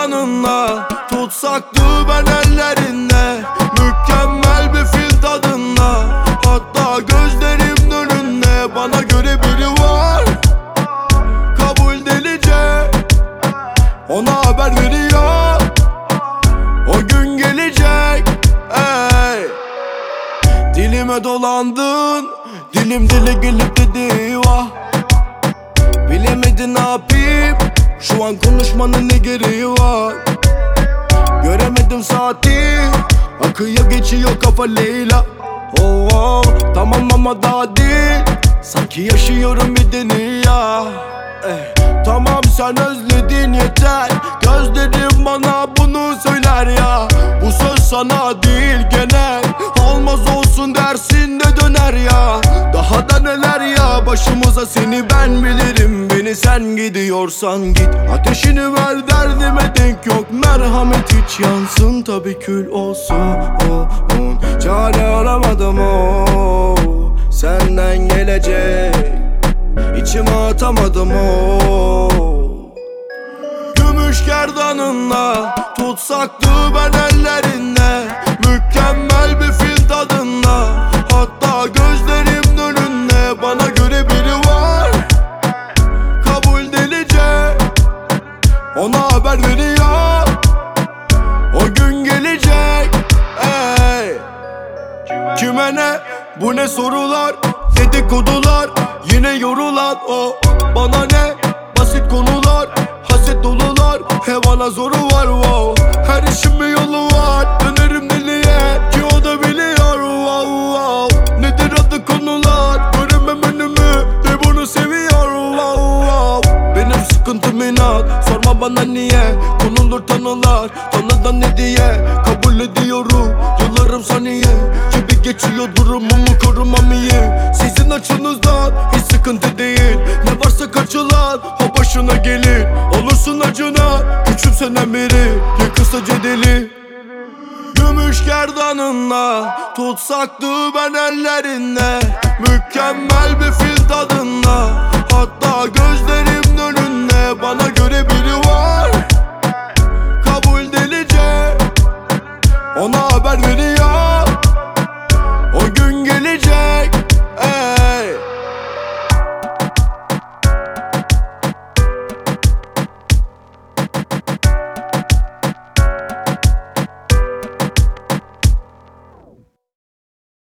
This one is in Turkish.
gerdanınla tutsaktı ben ellerinde. Mükemmel bir fil tadında, hatta gözlerimin önünde. Bana göre biri var, kabul delice, ona haber veriyor, o gün gelecek. Ey, dilime dolandın, dilim dile gelip dedi vah. Bilemedin ne yapayım, şu an konuşmanın ne gereği var. Göremedim saati, akıyor geçiyor kafa Leyla. Oh, oh, tamam ama daha değil, sanki yaşıyorum bir dünya. Tamam sen özledin yeter, gözlerim bana bunu söyler ya. Bu söz sana değil genel, olmaz olsun dersin de döner ya. Daha da neler ya başımıza, seni ben bilirim. Beni sen gidiyorsan git, ateşini ver, derdime denk yok. Merhamet hiç yansın tabi kül olsun. Çare aramadım o, senden gelecek, İçime atamadım o. Gümüş gerdanınla tutsaktı ben ellerinde. Mükemmel bir fil tadında, hatta gözlerimin önünde. Bana göre biri var, kabul delice, ona haber veriyor, o gün gelecek. Ey, kime ne, bu ne sorular, dedikodular, yine yorulan o. Bana ne, basit konular, haset dolular, bana zoru var wow. Her işin bir yolu var, dönerim deliye ki o da biliyor wow, wow. Nedir adı konular, göremem önümü de bunu seviyor wow, wow. Benim sıkıntım inat, sorma bana niye. Konulur tanılar, tanıdan ne diye. Kabul ediyorum, yıllarım saniye. Gibi geçiyor durumumu korumam iyi. Sizin açınızdan hiç sıkıntı değil, ne varsa kaçılan o başına gelir. Olursun acına, küçümsenen biri, ya kısaca deli. Gümüş gerdanınla tutsaktı ben ellerinde. Mükemmel bir fil tadında, hatta gözlerimin önünde. Bana göre biri var, kabul delice, ona haber veriyor,